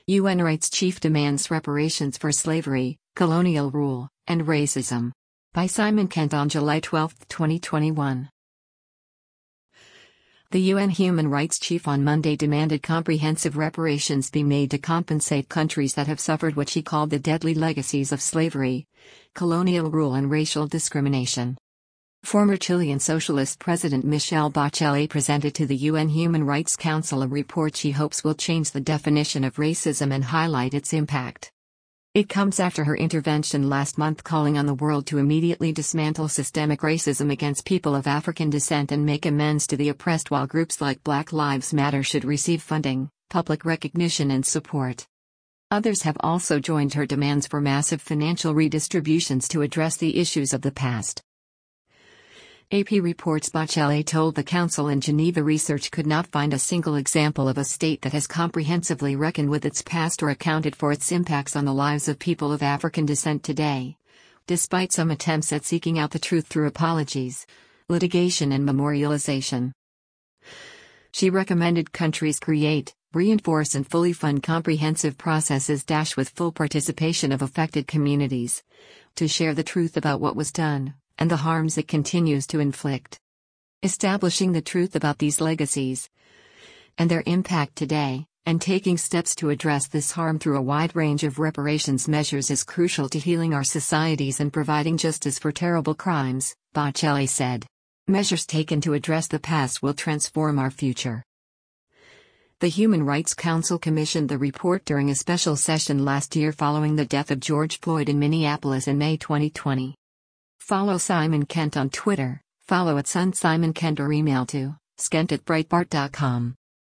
UN Rights Chief demands reparations for slavery, colonial rule, and racism. By Simon Kent on July 12, 2021. The UN Human Rights Chief on Monday demanded comprehensive reparations be made to compensate countries that have suffered what she called the deadly legacies of slavery, colonial rule, and racial discrimination. Former Chilean Socialist President Michelle Bachelet presented to the UN Human Rights Council a report she hopes will change the definition of racism and highlight its impact. It comes after her intervention last month calling on the world to immediately dismantle systemic racism against people of African descent and make amends to the oppressed, while groups like Black Lives Matter should receive funding, public recognition, and support. Others have also joined her demands for massive financial redistributions to address the issues of the past. AP reports Bachelet told the Council in Geneva research could not find a single example of a state that has comprehensively reckoned with its past or accounted for its impacts on the lives of people of African descent today, despite some attempts at seeking out the truth through apologies, litigation, and memorialization. She recommended countries create, reinforce, and fully fund comprehensive processes with full participation of affected communities to share the truth about what was done and the harms it continues to inflict. Establishing the truth about these legacies and their impact today, and taking steps to address this harm through a wide range of reparations measures is crucial to healing our societies and providing justice for terrible crimes, Bachelet said. Measures taken to address the past will transform our future. The Human Rights Council commissioned the report during a special session last year following the death of George Floyd in Minneapolis in May 2020. Follow Simon Kent on Twitter, follow @SunSimonKent, or email to skent@breitbart.com.